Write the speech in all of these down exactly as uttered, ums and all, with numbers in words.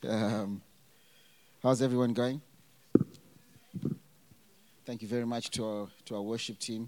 Um, how's everyone going? Thank you very much to our to our worship team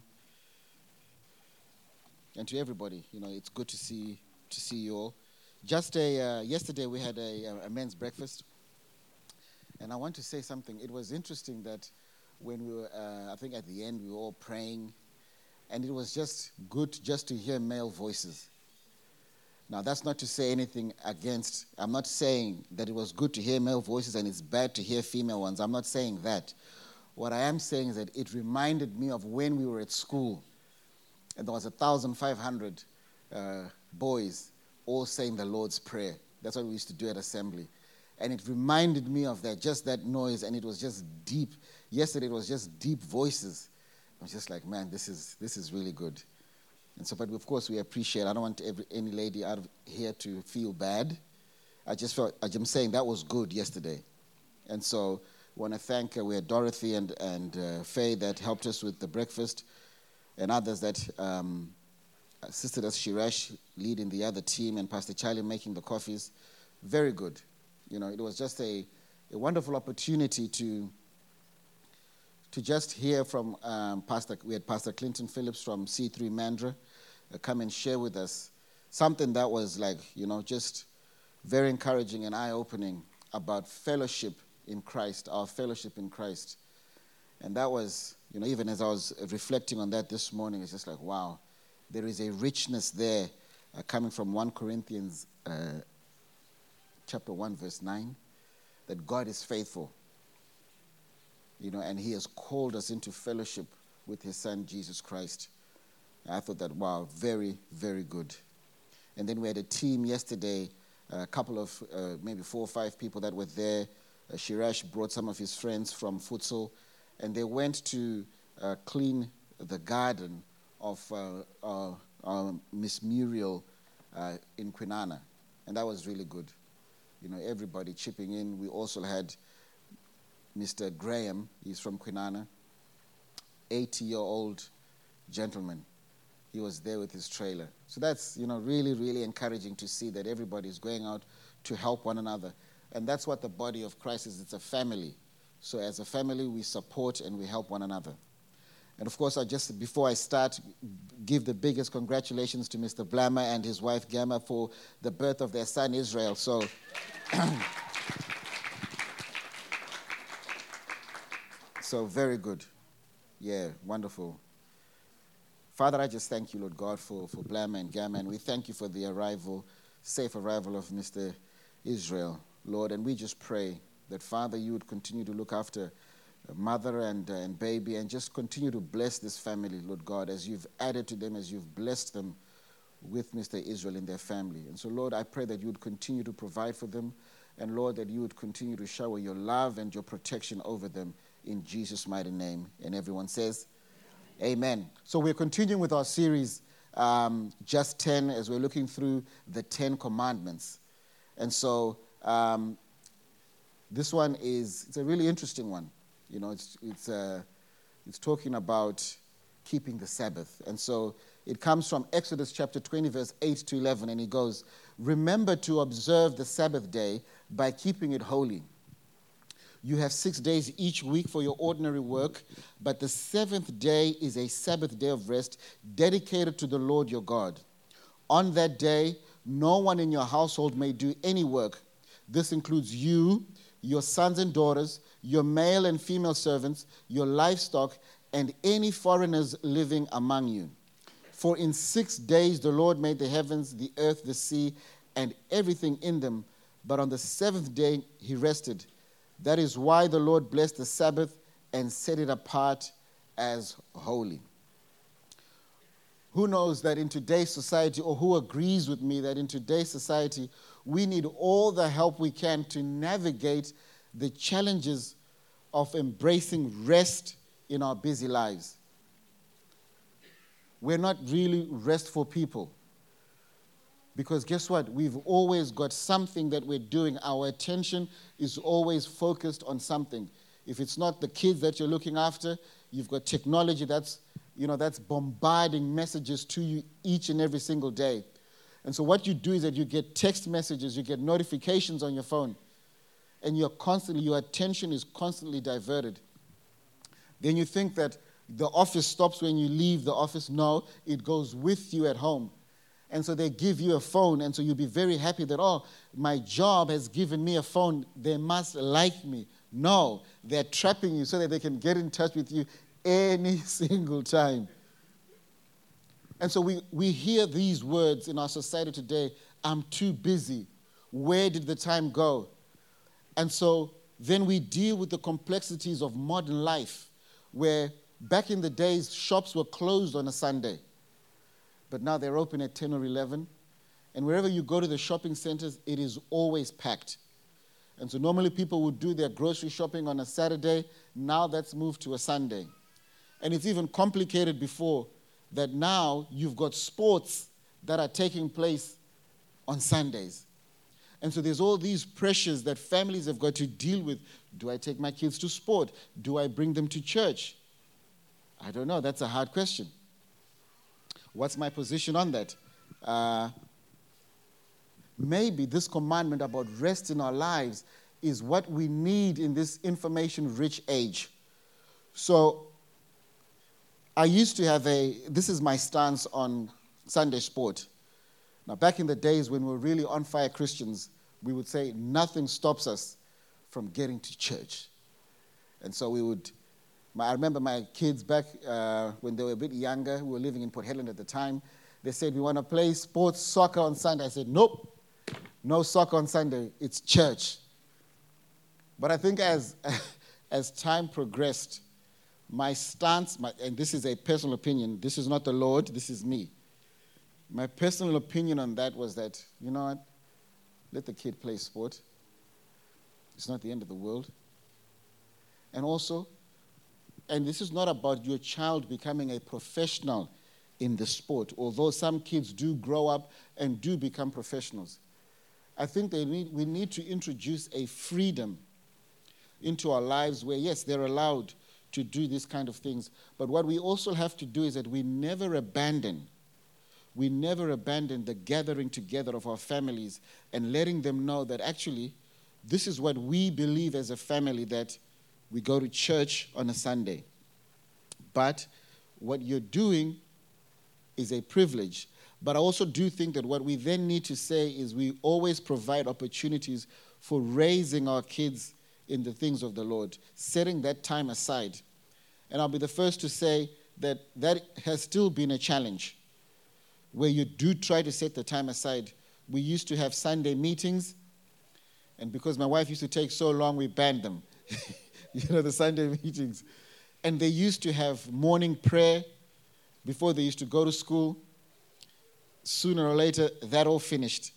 and to everybody. You know, it's good to see to see you all. Just a uh, yesterday we had a, a men's breakfast, and I want to say something. It was interesting that when we were, uh, I think at the end we were all praying, and it was just good just to hear male voices. Now, that's not to say anything against, I'm not saying that it was good to hear male voices and it's bad to hear female ones. I'm not saying that. What I am saying is that it reminded me of when we were at school, and there was one thousand five hundred uh, boys all saying the Lord's Prayer. That's what we used to do at assembly. And it reminded me of that, just that noise, and it was just deep. Yesterday, it was just deep voices. I was just like, man, this is this is really good. And so, but of course, we appreciate. I don't want every, any lady out of here to feel bad. I just felt, I'm saying that was good yesterday. And so, I want to thank, uh, we had Dorothy and, and uh, Faye that helped us with the breakfast, and others that um, assisted us, Shirash leading the other team, and Pastor Charlie making the coffees. Very good. You know, it was just a, a wonderful opportunity to to just hear from um, Pastor, we had Pastor Clinton Phillips from C three Mandra uh, come and share with us something that was like, you know, just very encouraging and eye-opening about fellowship in Christ, our fellowship in Christ. And that was, you know, even as I was reflecting on that this morning, it's just like, wow, there is a richness there uh, coming from First Corinthians uh, chapter one, verse nine, that God is faithful. You know, and he has called us into fellowship with his son, Jesus Christ. I thought that, wow, very, very good. And then we had a team yesterday, a couple of, uh, maybe four or five people that were there. Uh, Shirash brought some of his friends from futsal, and they went to uh, clean the garden of uh, uh, uh, Miss Muriel uh, in Kwinana. And that was really good. You know, everybody chipping in. We also had Mister Graham, he's from Kwinana, eighty-year-old gentleman. He was there with his trailer. So that's, you know, really, really encouraging to see that everybody is going out to help one another. And that's what the body of Christ is. It's a family. So as a family, we support and we help one another. And of course, I just, before I start, give the biggest congratulations to Mister Blammer and his wife Gamma for the birth of their son Israel. So So very good. Yeah, wonderful. Father, I just thank you, Lord God, for, for Blammer and Gamma, and we thank you for the arrival, safe arrival of Mister Israel, Lord, and we just pray that, Father, you would continue to look after mother and, uh, and baby, and just continue to bless this family, Lord God, as you've added to them, as you've blessed them with Mister Israel in their family. And so, Lord, I pray that you would continue to provide for them, and, Lord, that you would continue to shower your love and your protection over them in Jesus' mighty name. And everyone says, amen. So we're continuing with our series, um, Just ten, as we're looking through the Ten Commandments. And so um, this one is, it's a really interesting one. You know, it's it's uh, it's talking about keeping the Sabbath. And so it comes from Exodus chapter twenty, verse eight to eleven, and it goes, remember to observe the Sabbath day by keeping it holy. You have six days each week for your ordinary work, but the seventh day is a Sabbath day of rest dedicated to the Lord your God. On that day, no one in your household may do any work. This includes you, your sons and daughters, your male and female servants, your livestock, and any foreigners living among you. For in six days the Lord made the heavens, the earth, the sea, and everything in them, but on the seventh day he rested. That is why the Lord blessed the Sabbath and set it apart as holy. Who knows that in today's society, or who agrees with me that in today's society, we need all the help we can to navigate the challenges of embracing rest in our busy lives. We're not really restful people. Because guess what? We've always got something that we're doing. Our attention is always focused on something. If it's not the kids that you're looking after, you've got technology that's, you know, that's bombarding messages to you each and every single day. And so what you do is that you get text messages, you get notifications on your phone. and you're constantly, your attention is constantly diverted. Then you think that the office stops when you leave the office. No, it goes with you at home. And so they give you a phone, and so you'll be very happy that, oh, my job has given me a phone. They must like me. No, they're trapping you so that they can get in touch with you any single time. And so we, we hear these words in our society today, I'm too busy. Where did the time go? And so then we deal with the complexities of modern life, where back in the days, shops were closed on a Sunday. But now they're open at ten or eleven. And wherever you go to the shopping centers, it is always packed. And so normally people would do their grocery shopping on a Saturday. Now that's moved to a Sunday. And it's even complicated before that now you've got sports that are taking place on Sundays. And so there's all these pressures that families have got to deal with. Do I take my kids to sport? Do I bring them to church? I don't know. That's a hard question. What's my position on that? Uh, maybe this commandment about rest in our lives is what we need in this information-rich age. So I used to have a, this is my stance on Sunday sport. Now, back in the days when we were really on-fire Christians, we would say nothing stops us from getting to church. And so we would, my, I remember my kids back uh, when they were a bit younger, we were living in Port Hedland at the time, they said, we want to play sports, soccer on Sunday. I said, nope, no soccer on Sunday, it's church. But I think as, as time progressed, my stance, my, and this is a personal opinion, this is not the Lord, this is me. My personal opinion on that was that, you know what, let the kid play sport. It's not the end of the world. And also, and this is not about your child becoming a professional in the sport, although some kids do grow up and do become professionals. I think they need, we need to introduce a freedom into our lives where, yes, they're allowed to do these kind of things. But what we also have to do is that we never abandon We never abandon the gathering together of our families and letting them know that actually this is what we believe as a family, that we go to church on a Sunday. But what you're doing is a privilege. But I also do think that what we then need to say is we always provide opportunities for raising our kids in the things of the Lord, setting that time aside. And I'll be the first to say that that has still been a challenge, where you do try to set the time aside. We used to have Sunday meetings, and because my wife used to take so long, we banned them. You know, the Sunday meetings. And they used to have morning prayer before they used to go to school. Sooner or later, that all finished.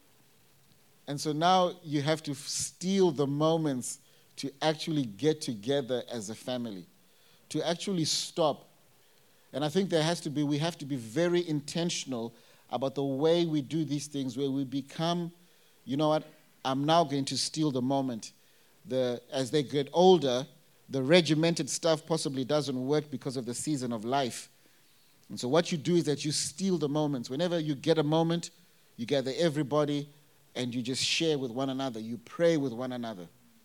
And so now you have to steal the moments to actually get together as a family, to actually stop. And I think there has to be, we have to be very intentional about the way we do these things, where we become, you know what, I'm now going to steal the moment. The, as they get older, the regimented stuff possibly doesn't work because of the season of life. And so what you do is that you steal the moments. Whenever you get a moment, you gather everybody and you just share with one another. You pray with one another.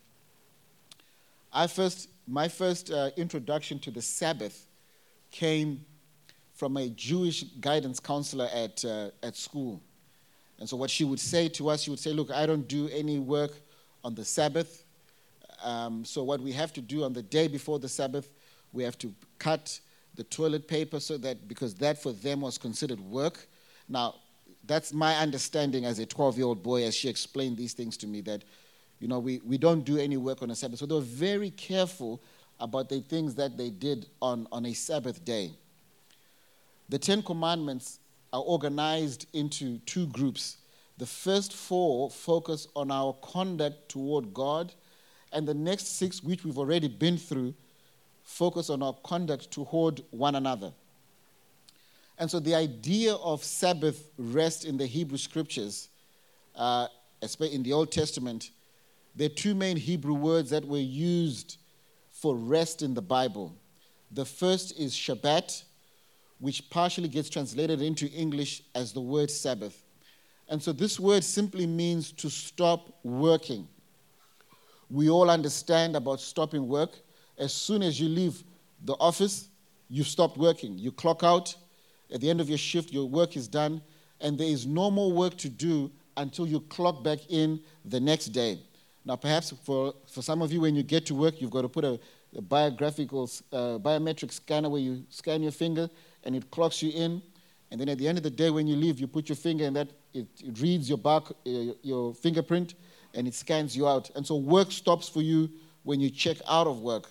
I first, my first uh, introduction to the Sabbath came from a Jewish guidance counselor at uh, at school. And so what she would say to us, she would say, look, I don't do any work on the Sabbath. Um, so what we have to do on the day before the Sabbath, we have to cut the toilet paper, so that, because that for them was considered work. Now, that's my understanding as a twelve-year-old boy, as she explained these things to me, that, you know, we, we don't do any work on a Sabbath. So they were very careful about the things that they did on, on a Sabbath day. The Ten Commandments are organized into two groups. The first four focus on our conduct toward God, and the next six, which we've already been through, focus on our conduct toward one another. And so the idea of Sabbath rest in the Hebrew Scriptures, uh, especially in the Old Testament, there are two main Hebrew words that were used for rest in the Bible. The first is Shabbat, which partially gets translated into English as the word Sabbath. And so this word simply means to stop working. We all understand about stopping work. As soon as you leave the office, you've stopped working. You clock out. At the end of your shift, your work is done, and there is no more work to do until you clock back in the next day. Now, perhaps for, for some of you, when you get to work, you've got to put a, a biographical, uh, biometric scanner where you scan your finger, and it clocks you in. And then at the end of the day, when you leave, you put your finger in that, it, it reads your, bar, uh, your fingerprint, and it scans you out. And so work stops for you when you check out of work.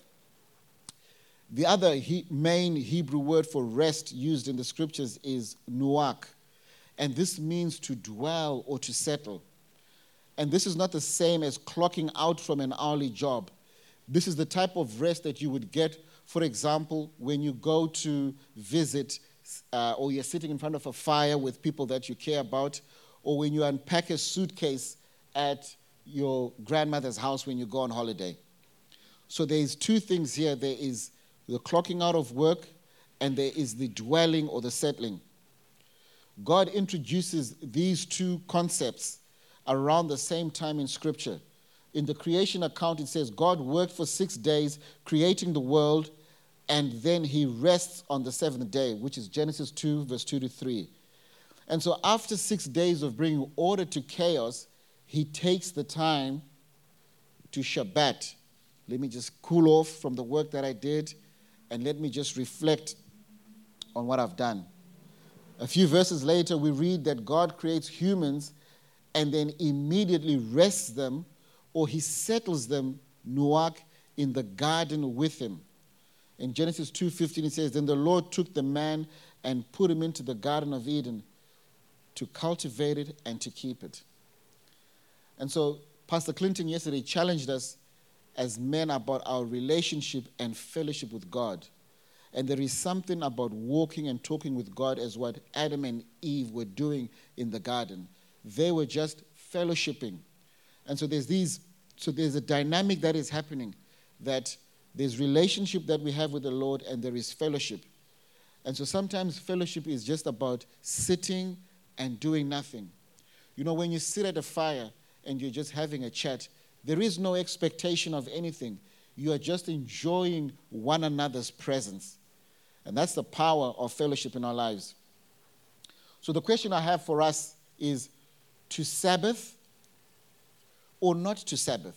The other he, main Hebrew word for rest used in the scriptures is nuach. And this means to dwell or to settle. And this is not the same as clocking out from an hourly job. This is the type of rest that you would get, for example, when you go to visit uh, or you're sitting in front of a fire with people that you care about, or when you unpack a suitcase at your grandmother's house when you go on holiday. So there's two things here. There is the clocking out of work, and there is the dwelling or the settling. God introduces these two concepts around the same time in Scripture. In the creation account, it says God worked for six days creating the world, and then he rests on the seventh day, which is Genesis two, verse two to three. And so after six days of bringing order to chaos, he takes the time to Shabbat. Let me just cool off from the work that I did, and let me just reflect on what I've done. A few verses later, we read that God creates humans and then immediately rests them, or he settles them, nuach, in the garden with him. In Genesis two fifteen, it says, then the Lord took the man and put him into the Garden of Eden to cultivate it and to keep it. And so Pastor Clinton yesterday challenged us as men about our relationship and fellowship with God. And there is something about walking and talking with God as what Adam and Eve were doing in the garden. They were just fellowshipping. And so there's these, so there's a dynamic that is happening, that there's relationship that we have with the Lord and there is fellowship. And so sometimes fellowship is just about sitting and doing nothing. You know, when you sit at a fire and you're just having a chat, there is no expectation of anything. You are just enjoying one another's presence. And that's the power of fellowship in our lives. So the question I have for us is to Sabbath or not to Sabbath?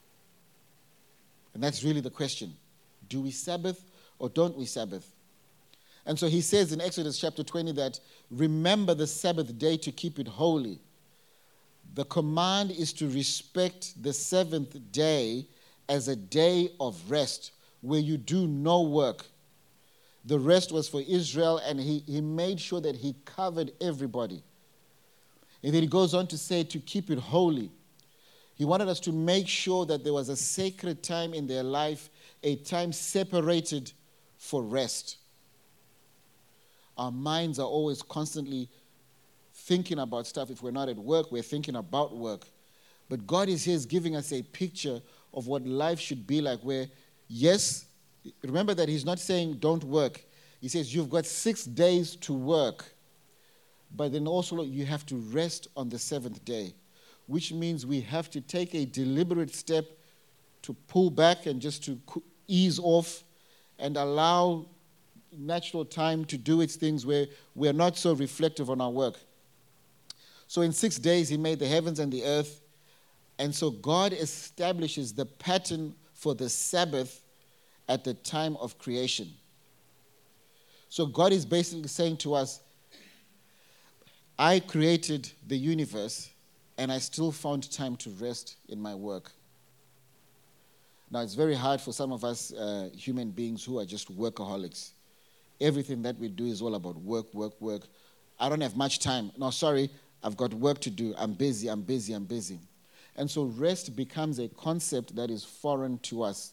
And that's really the question. Do we Sabbath or don't we Sabbath? And so he says in Exodus chapter twenty that remember the Sabbath day to keep it holy. The command is to respect the seventh day as a day of rest where you do no work. The rest was for Israel, and he, he made sure that he covered everybody. And then he goes on to say to keep it holy. He wanted us to make sure that there was a sacred time in their life, a time separated for rest. Our minds are always constantly thinking about stuff. If we're not at work, we're thinking about work. But God is here is giving us a picture of what life should be like, where, yes, remember that he's not saying don't work. He says you've got six days to work, but then also you have to rest on the seventh day, which means we have to take a deliberate step to pull back and just to ease off and allow natural time to do its things where we're not so reflective on our work. So in six days, he made the heavens and the earth. And so God establishes the pattern for the Sabbath at the time of creation. So God is basically saying to us, I created the universe, and I still found time to rest in my work. Now, it's very hard for some of us uh, human beings who are just workaholics. Everything that we do is all about work, work, work. I don't have much time. No, sorry, I've got work to do. I'm busy, I'm busy, I'm busy. And so rest becomes a concept that is foreign to us.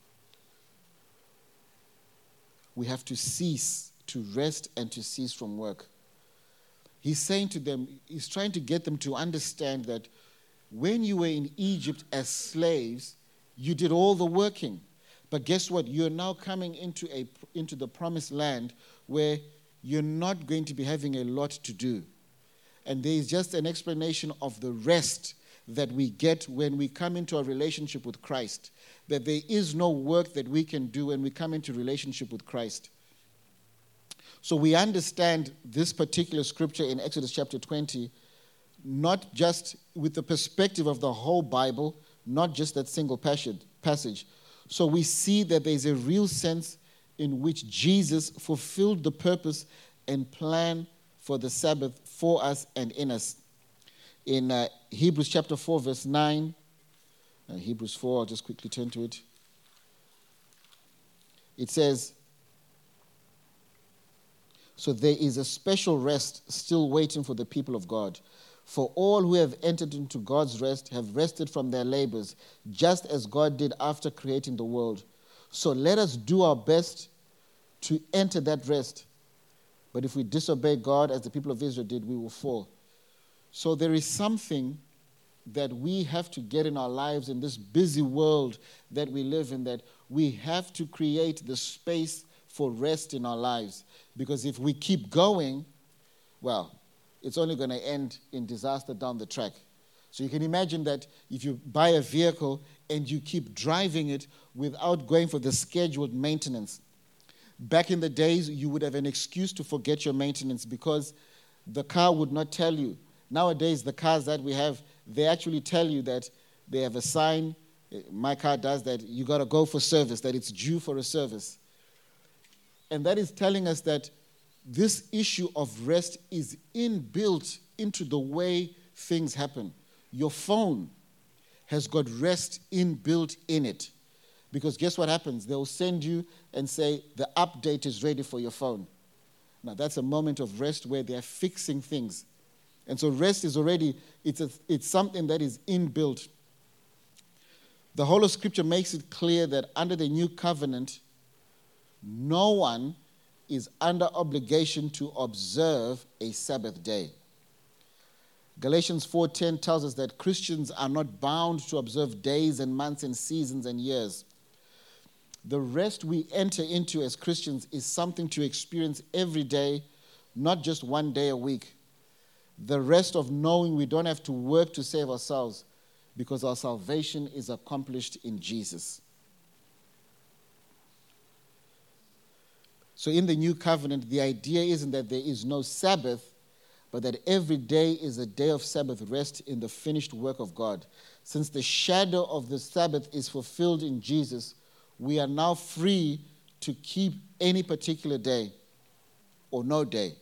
We have to cease to rest and to cease from work. He's saying to them, he's trying to get them to understand that when you were in Egypt as slaves, you did all the working. But guess what? You're now coming into a into the promised land where you're not going to be having a lot to do. And there is just an explanation of the rest that we get when we come into a relationship with Christ, that there is no work that we can do when we come into relationship with Christ. So we understand this particular scripture in Exodus chapter twenty, not just with the perspective of the whole Bible, not just that single passage. So we see that there's a real sense in which Jesus fulfilled the purpose and plan for the Sabbath for us and in us. In uh, Hebrews chapter four, verse nine, uh, Hebrews four, I'll just quickly turn to it. It says, "So there is a special rest still waiting for the people of God. For all who have entered into God's rest have rested from their labors, just as God did after creating the world. So let us do our best to enter that rest. But if we disobey God, as the people of Israel did, we will fall." So there is something that we have to get in our lives in this busy world that we live in, that we have to create the space for rest in our lives. Because if we keep going, well, it's only going to end in disaster down the track. So you can imagine that if you buy a vehicle and you keep driving it without going for the scheduled maintenance. Back in the days, you would have an excuse to forget your maintenance because the car would not tell you. Nowadays, the cars that we have, they actually tell you that they have a sign. My car does that. You got to go for service, that it's due for a service. And that is telling us that this issue of rest is inbuilt into the way things happen. Your phone has got rest inbuilt in it. Because guess what happens? They'll send you and say, the update is ready for your phone. Now, that's a moment of rest where they're fixing things. And so rest is already, it's, a, it's something that is inbuilt. The whole of Scripture makes it clear that under the new covenant, no one is under obligation to observe a Sabbath day. Galatians four ten tells us that Christians are not bound to observe days and months and seasons and years. The rest we enter into as Christians is something to experience every day, not just one day a week. The rest of knowing we don't have to work to save ourselves because our salvation is accomplished in Jesus. So in the new covenant, the idea isn't that there is no Sabbath, but that every day is a day of Sabbath rest in the finished work of God. Since the shadow of the Sabbath is fulfilled in Jesus, we are now free to keep any particular day or no day.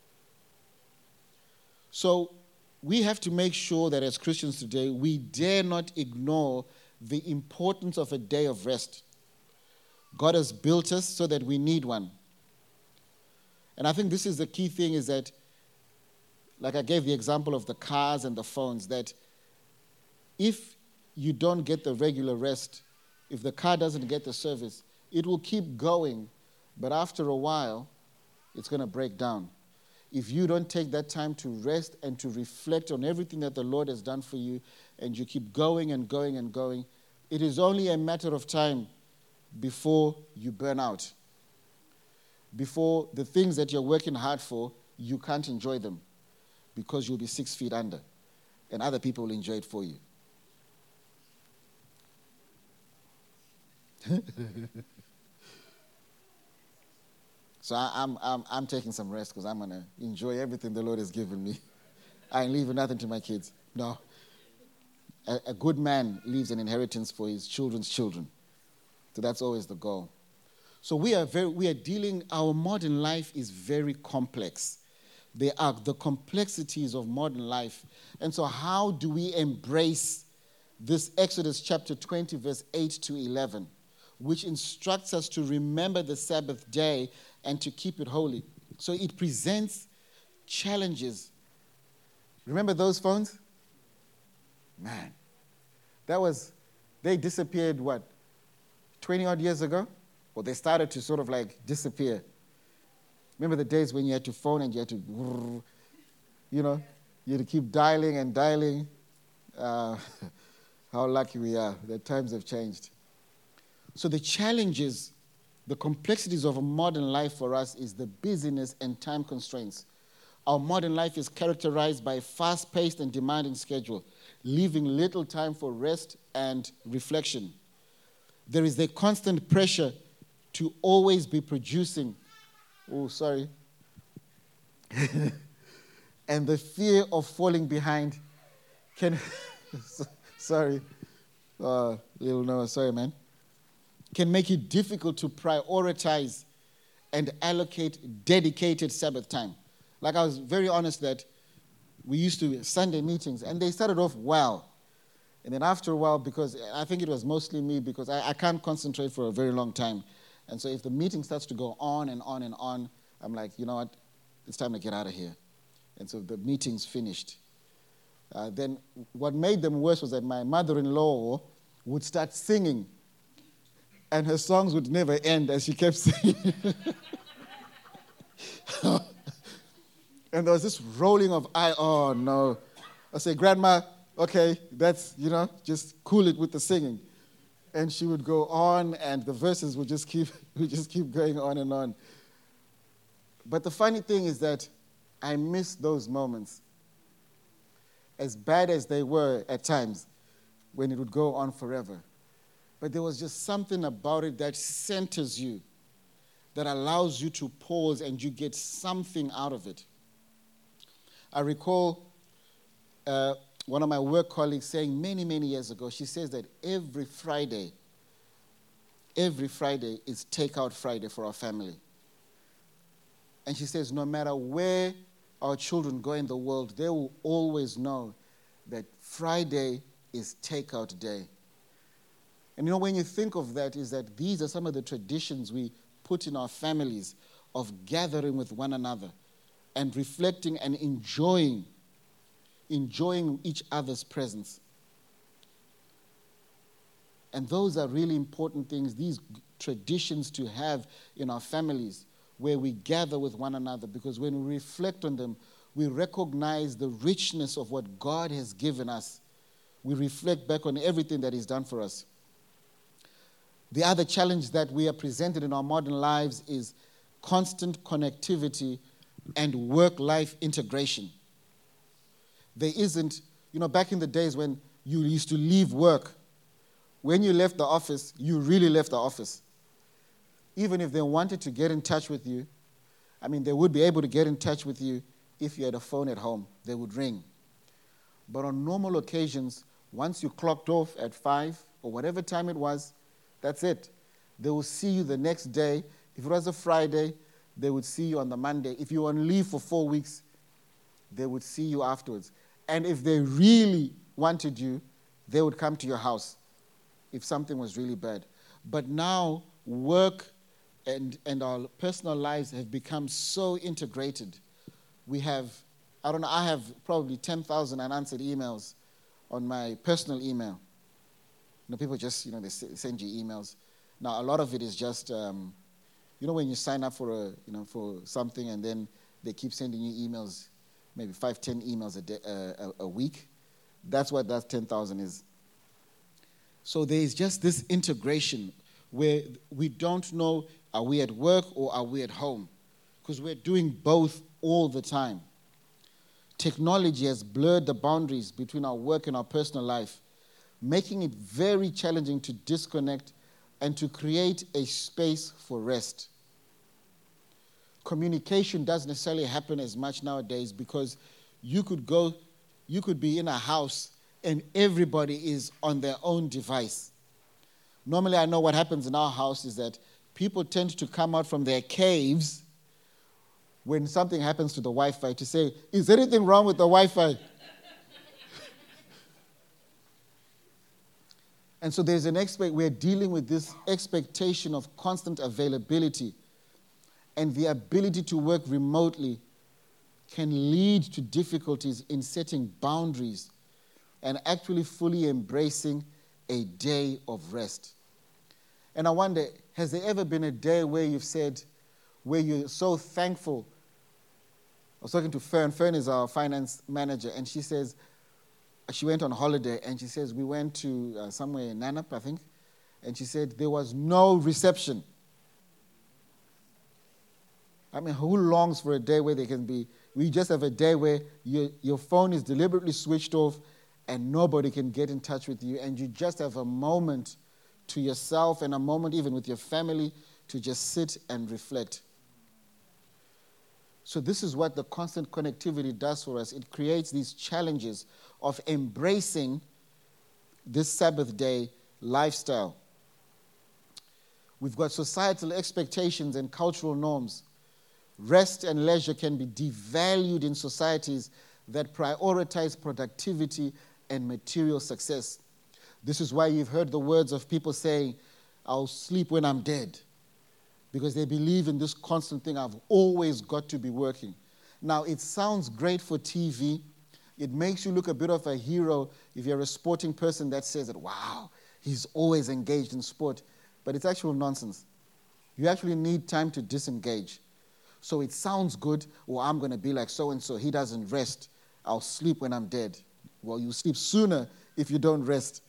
So we have to make sure that as Christians today, we dare not ignore the importance of a day of rest. God has built us so that we need one. And I think this is the key thing, is that, like I gave the example of the cars and the phones, that if you don't get the regular rest, if the car doesn't get the service, it will keep going, but after a while, it's going to break down. If you don't take that time to rest and to reflect on everything that the Lord has done for you, and you keep going and going and going, it is only a matter of time before you burn out. Before the things that you're working hard for, you can't enjoy them because you'll be six feet under, and other people will enjoy it for you. So I, I'm, I'm, I'm taking some rest because I'm going to enjoy everything the Lord has given me. I ain't leaving nothing to my kids. No. A, a good man leaves an inheritance for his children's children. So that's always the goal. So we are very, we are dealing, our modern life is very complex. There are the complexities of modern life. And so how do we embrace this Exodus chapter twenty, verse eight to eleven, which instructs us to remember the Sabbath day and to keep it holy? So it presents challenges. Remember those phones? Man, that was, they disappeared, what, twenty odd years ago? Or they started to sort of like disappear. Remember the days when you had to phone and you had to, you know, you had to keep dialing and dialing. Uh, how lucky we are that times have changed. So the challenges, the complexities of a modern life for us is the busyness and time constraints. Our modern life is characterized by a fast-paced and demanding schedule. leaving little time for rest and reflection. There is a constant pressure to always be producing. Oh, sorry. And the fear of falling behind can, sorry, uh, little Noah, sorry, man, can make it difficult to prioritize and allocate dedicated Sabbath time. Like I was very honest that we used to Sunday meetings, and they started off well. And then after a while, because I think it was mostly me, because I, I can't concentrate for a very long time. And so if the meeting starts to go on and on and on, I'm like, you know what, it's time to get out of here. And so the meeting's finished. Uh, then what made them worse was that my mother-in-law would start singing, and her songs would never end as she kept singing. And there was this rolling of eye. Oh, no. I say, Grandma, okay, that's, you know, just cool it with the singing. And she would go on, and the verses would just keep would just keep going on and on. But the funny thing is that I miss those moments, as bad as they were at times, when it would go on forever. But there was just something about it that centers you, that allows you to pause and you get something out of it. I recall uh, one of my work colleagues saying many, many years ago, she says that every Friday, every Friday is Takeout Friday for our family. And she says no matter where our children go in the world, they will always know that Friday is Takeout Day. And you know, when you think of that, is that these are some of the traditions we put in our families of gathering with one another and reflecting and enjoying, enjoying each other's presence. And those are really important things, these traditions to have in our families where we gather with one another, because when we reflect on them, we recognize the richness of what God has given us. We reflect back on everything that He's done for us. The other challenge that we are presented in our modern lives is constant connectivity and work-life integration. There isn't, you know, back in the days when you used to leave work, when you left the office, you really left the office. Even if they wanted to get in touch with you, I mean, they would be able to get in touch with you if you had a phone at home. They would ring. But on normal occasions, once you clocked off at five or whatever time it was, that's it. They will see you the next day. If it was a Friday, they would see you on the Monday. If you were on leave for four weeks, they would see you afterwards. And if they really wanted you, they would come to your house if something was really bad. But now, work and, and our personal lives have become so integrated. We have, I don't know, I have probably ten thousand unanswered emails on my personal email. You know, people just, you know, they send you emails. Now, a lot of it is just, um, you know, when you sign up for a, you know, for something and then they keep sending you emails, maybe five, ten emails a day, uh, a, a week. That's what that ten thousand is. So there is just this integration where we don't know, are we at work or are we at home? Because we're doing both all the time. Technology has blurred the boundaries between our work and our personal life, making it very challenging to disconnect and to create a space for rest. Communication doesn't necessarily happen as much nowadays because you could go, you could be in a house and everybody is on their own device. Normally, I know what happens in our house is that people tend to come out from their caves when something happens to the Wi-Fi to say, is anything wrong with the Wi-Fi? And so there's an expect, we're dealing with this expectation of constant availability, and the ability to work remotely can lead to difficulties in setting boundaries and actually fully embracing a day of rest. And I wonder, has there ever been a day where you've said, where you're so thankful? I was talking to Fern. Fern is our finance manager, and she says, she went on holiday, and she says, we went to uh, somewhere in Nanap, I think, and she said there was no reception. I mean, who longs for a day where there can be, we just have a day where your, your phone is deliberately switched off and nobody can get in touch with you, and you just have a moment to yourself and a moment even with your family to just sit and reflect. So this is what the constant connectivity does for us. It creates these challenges of embracing this Sabbath day lifestyle. We've got societal expectations and cultural norms. Rest and leisure can be devalued in societies that prioritize productivity and material success. This is why you've heard the words of people saying, I'll sleep when I'm dead. Because they believe in this constant thing, I've always got to be working. Now, it sounds great for T V. It makes you look a bit of a hero if you're a sporting person that says that, wow, he's always engaged in sport. But it's actual nonsense. You actually need time to disengage. So it sounds good, well, I'm going to be like so-and-so. He doesn't rest. I'll sleep when I'm dead. Well, you sleep sooner if you don't rest.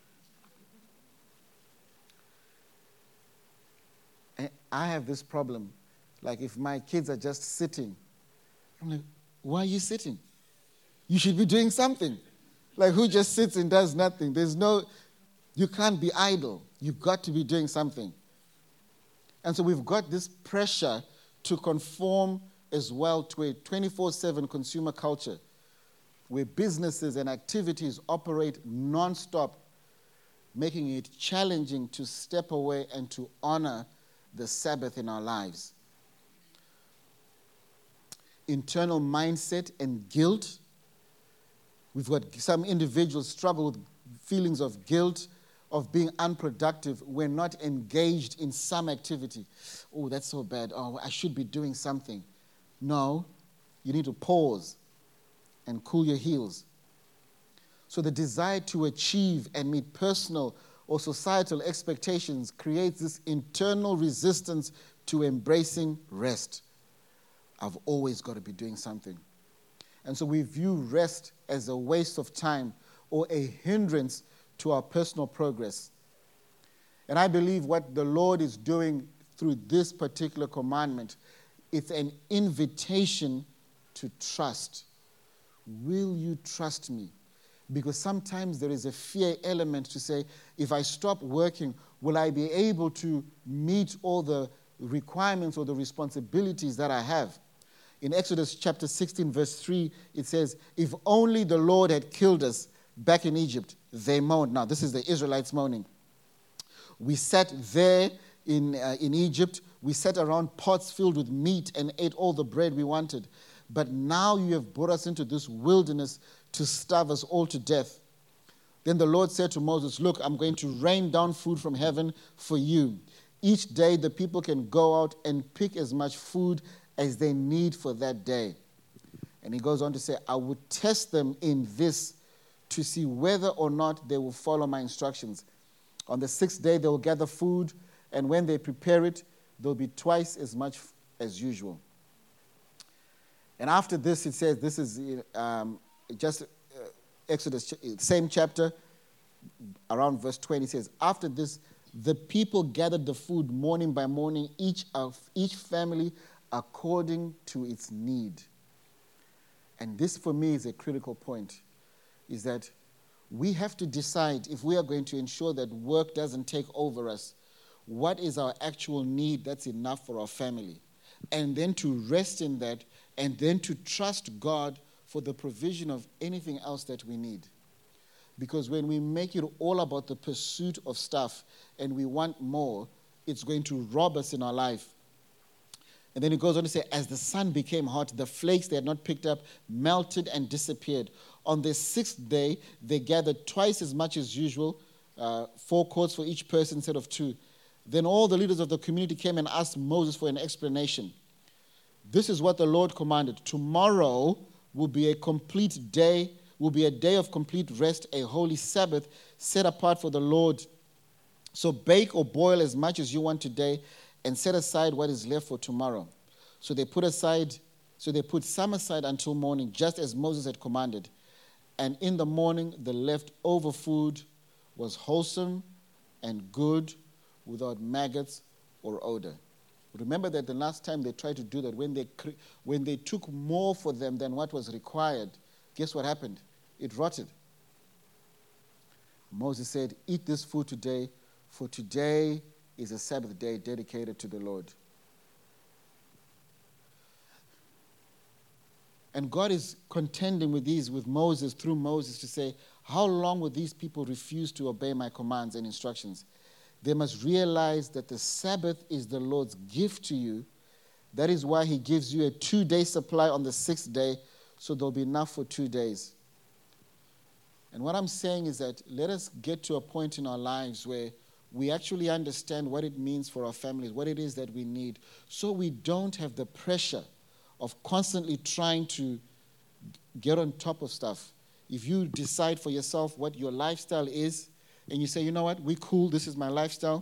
And I have this problem. Like if my kids are just sitting, I'm like, why are you sitting? You should be doing something. Like who just sits and does nothing? There's no, you can't be idle. You've got to be doing something. And so we've got this pressure to conform as well to a twenty-four seven consumer culture where businesses and activities operate non-stop, making it challenging to step away and to honor the Sabbath in our lives. Internal mindset and guilt. We've got some individuals struggle with feelings of guilt, of being unproductive when not engaged in some activity. Oh, that's so bad. Oh, I should be doing something. No, you need to pause and cool your heels. So the desire to achieve and meet personal or societal expectations creates this internal resistance to embracing rest. I've always got to be doing something. And so we view rest as a waste of time or a hindrance to our personal progress. And I believe what the Lord is doing through this particular commandment, it's an invitation to trust. Will you trust me? Because sometimes there is a fear element to say, if I stop working, will I be able to meet all the requirements or the responsibilities that I have? In Exodus chapter sixteen, verse three, it says, if only the Lord had killed us back in Egypt, they moaned. Now, this is the Israelites moaning. We sat there in, uh, in Egypt. We sat around pots filled with meat and ate all the bread we wanted. But now you have brought us into this wilderness to starve us all to death. Then the Lord said to Moses, look, I'm going to rain down food from heaven for you. Each day the people can go out and pick as much food as they need for that day. And he goes on to say, I would test them in this to see whether or not they will follow my instructions. On the sixth day they will gather food, and when they prepare it, there will be twice as much as usual. And after this, it says, this is um, just uh, Exodus, same chapter, around verse twenty, it says, after this, the people gathered the food morning by morning, each of each family according to its need. And this, for me, is a critical point, is that we have to decide if we are going to ensure that work doesn't take over us, what is our actual need that's enough for our family? And then to rest in that, and then to trust God for the provision of anything else that we need. Because when we make it all about the pursuit of stuff and we want more, it's going to rob us in our life. And then it goes on to say, as the sun became hot, the flakes they had not picked up melted and disappeared. On the sixth day, they gathered twice as much as usual, uh, four quarts for each person instead of two. Then all the leaders of the community came and asked Moses for an explanation. This is what the Lord commanded. Tomorrow will be a complete day, will be a day of complete rest, a holy Sabbath set apart for the Lord. So bake or boil as much as you want today and set aside what is left for tomorrow. So they put aside, so they put some aside until morning, just as Moses had commanded. And in the morning, the leftover food was wholesome and good, without maggots or odor. Remember that the last time they tried to do that, when they when they took more for them than what was required, guess what happened? It rotted. Moses said, eat this food today, for today is a Sabbath day dedicated to the Lord. And God is contending with these, with Moses, through Moses, to say, how long will these people refuse to obey my commands and instructions? They must realize that the Sabbath is the Lord's gift to you. That is why he gives you a two-day supply on the sixth day, so there'll be enough for two days. And what I'm saying is that let us get to a point in our lives where we actually understand what it means for our families, what it is that we need, so we don't have the pressure of constantly trying to get on top of stuff. If you decide for yourself what your lifestyle is, and you say, you know what, we're cool, this is my lifestyle.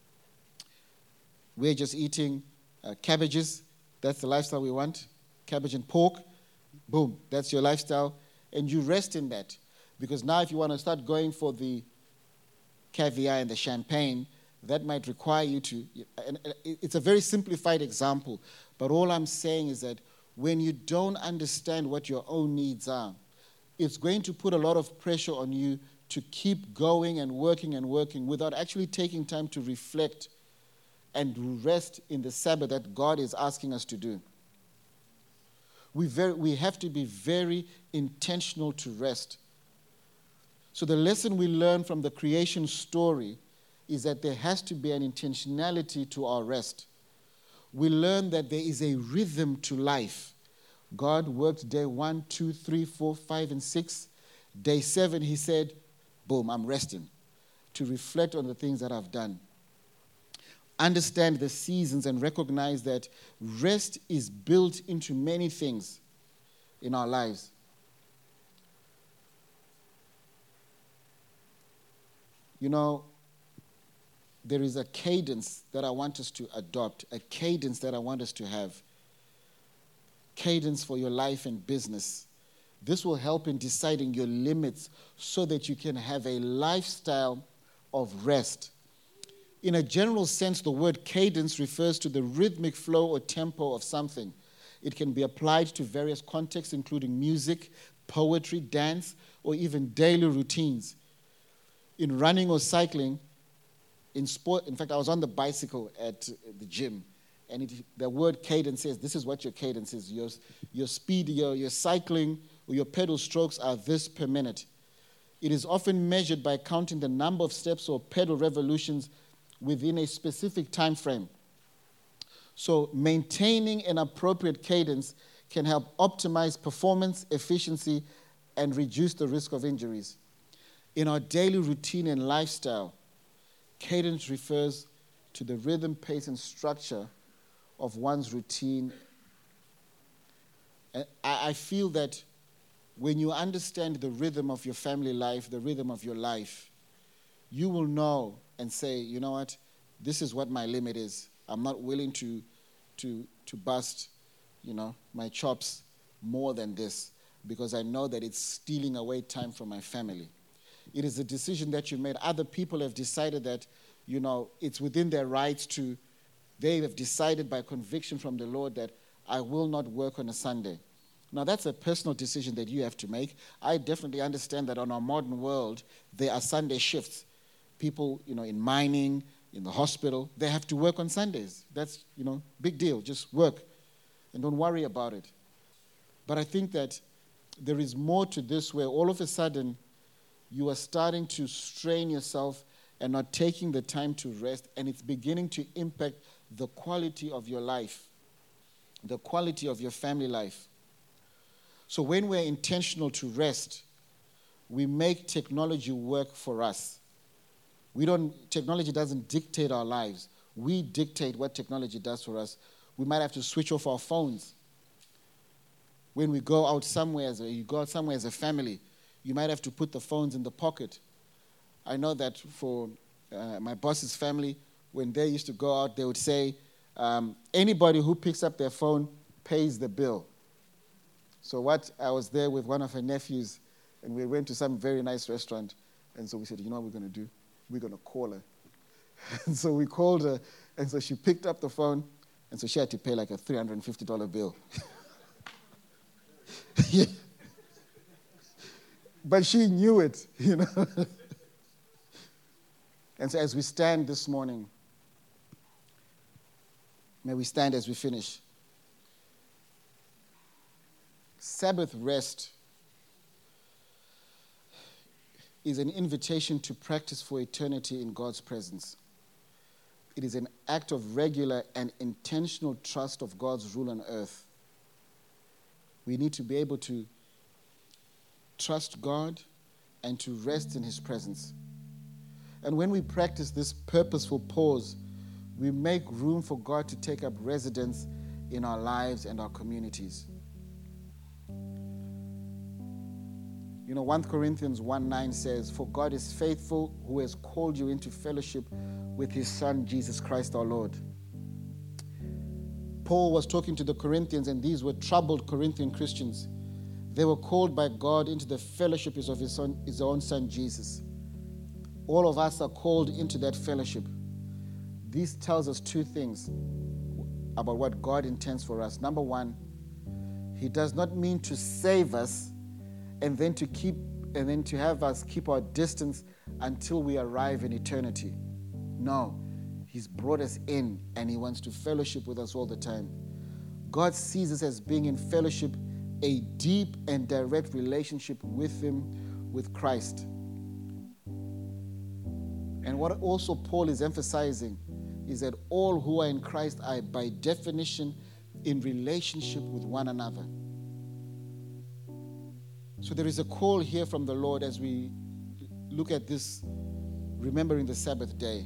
We're just eating uh, cabbages. That's the lifestyle we want. Cabbage and pork. Boom, that's your lifestyle. And you rest in that. Because now if you want to start going for the caviar and the champagne, that might require you to, and it's a very simplified example, but all I'm saying is that when you don't understand what your own needs are, it's going to put a lot of pressure on you to keep going and working and working without actually taking time to reflect and rest in the Sabbath that God is asking us to do. We, very, we have to be very intentional to rest. So the lesson we learn from the creation story is that there has to be an intentionality to our rest. We learn that there is a rhythm to life. God worked day one, two, three, four, five, and six. Day seven, he said, boom, I'm resting, to reflect on the things that I've done. Understand the seasons and recognize that rest is built into many things in our lives. You know, there is a cadence that I want us to adopt, a cadence that I want us to have. Cadence for your life and business. This will help in deciding your limits so that you can have a lifestyle of rest. In a general sense, the word cadence refers to the rhythmic flow or tempo of something. It can be applied to various contexts, including music, poetry, dance, or even daily routines. In running or cycling, in sport, in fact, I was on the bicycle at the gym, and it, the word cadence says, this is what your cadence is. Your, your speed, your, your cycling, or your pedal strokes are this per minute. It is often measured by counting the number of steps or pedal revolutions within a specific time frame. So maintaining an appropriate cadence can help optimize performance, efficiency, and reduce the risk of injuries. In our daily routine and lifestyle, cadence refers to the rhythm, pace, and structure of one's routine. And I feel that when you understand the rhythm of your family life, the rhythm of your life, you will know and say, you know what, this is what my limit is. I'm not willing to, to, to bust, you know, my chops more than this because I know that it's stealing away time from my family. It is a decision that you made. Other people have decided that, you know, it's within their rights to, they have decided by conviction from the Lord that I will not work on a Sunday. Now, that's a personal decision that you have to make. I definitely understand that on our modern world, there are Sunday shifts. People, you know, in mining, in the hospital, they have to work on Sundays. That's, you know, big deal. Just work and don't worry about it. But I think that there is more to this where all of a sudden you are starting to strain yourself and not taking the time to rest, and it's beginning to impact the quality of your life, the quality of your family life. So when we're intentional to rest, we make technology work for us. We don't, technology doesn't dictate our lives. We dictate what technology does for us. We might have to switch off our phones. When we go out somewhere, as a, you go out somewhere as a family, you might have to put the phones in the pocket. I know that for uh, my boss's family, when they used to go out, they would say, um, anybody who picks up their phone pays the bill. So what, I was there with one of her nephews, and we went to some very nice restaurant, and so we said, you know what we're going to do? We're going to call her. And so we called her, and so she picked up the phone, and so she had to pay like a three hundred fifty dollars bill. Yeah. But she knew it, you know. And so as we stand this morning, may we stand as we finish. Sabbath rest is an invitation to practice for eternity in God's presence. It is an act of regular and intentional trust of God's rule on earth. We need to be able to trust God and to rest in his presence. And when we practice this purposeful pause, we make room for God to take up residence in our lives and our communities. You know, First Corinthians one nine says, "For God is faithful, who has called you into fellowship with his Son, Jesus Christ our Lord." Paul was talking to the Corinthians, and these were troubled Corinthian Christians. They were called by God into the fellowship of his, son, his own Son, Jesus. All of us are called into that fellowship. This tells us two things about what God intends for us. Number one, he does not mean to save us and then to keep and then to have us keep our distance until we arrive in eternity. No, he's brought us in and he wants to fellowship with us all the time. God sees us as being in fellowship, a deep and direct relationship with him, with Christ. And what also Paul is emphasizing is that all who are in Christ are by definition in relationship with one another. So there is a call here from the Lord as we look at this, remembering the Sabbath day,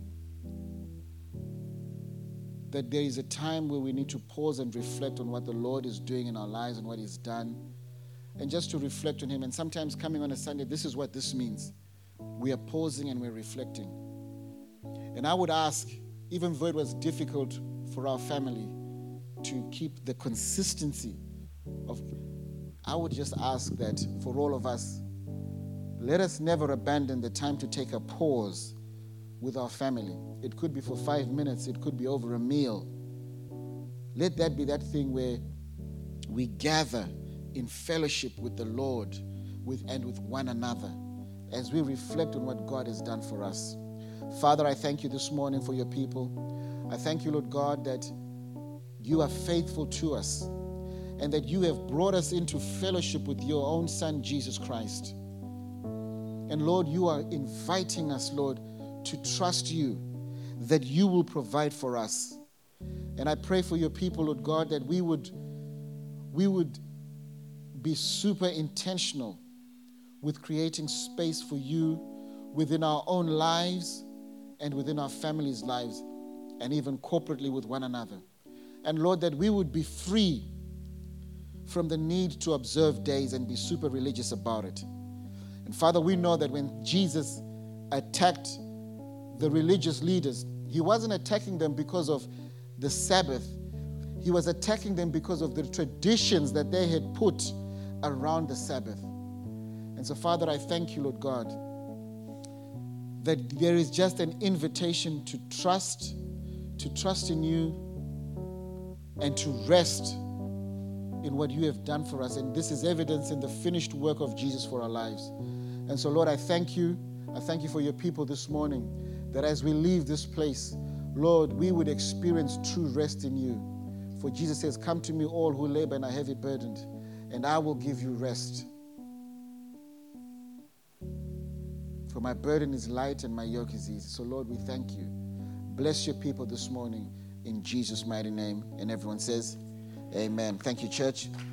that there is a time where we need to pause and reflect on what the Lord is doing in our lives and what he's done, and just to reflect on him. And sometimes coming on a Sunday, this is what this means. We are pausing and we're reflecting. And I would ask, even though it was difficult for our family to keep the consistency of, I would just ask that for all of us, let us never abandon the time to take a pause with our family. It could be for five minutes, it could be over a meal. Let that be that thing where we gather in fellowship with the Lord with, and with one another as we reflect on what God has done for us. Father, I thank you this morning for your people. I thank you, Lord God, that you are faithful to us and that you have brought us into fellowship with your own Son, Jesus Christ. And Lord, you are inviting us, Lord, to trust you, that you will provide for us. And I pray for your people, Lord God, that we would, we would be super intentional with creating space for you within our own lives and within our families' lives, and even corporately with one another. And Lord, that we would be free from the need to observe days and be super religious about it. And Father, we know that when Jesus attacked the religious leaders, he wasn't attacking them because of the Sabbath. He was attacking them because of the traditions that they had put around the Sabbath. And so, Father, I thank you, Lord God, that there is just an invitation to trust, to trust in you, and to rest in what you have done for us. And this is evidence in the finished work of Jesus for our lives. And so, Lord, I thank you. I thank you for your people this morning, that as we leave this place, Lord, we would experience true rest in you. For Jesus says, "Come to me all who labor and are heavy burdened, and I will give you rest. For my burden is light and my yoke is easy." So, Lord, we thank you. Bless your people this morning in Jesus' mighty name. And everyone says, amen. Thank you, church.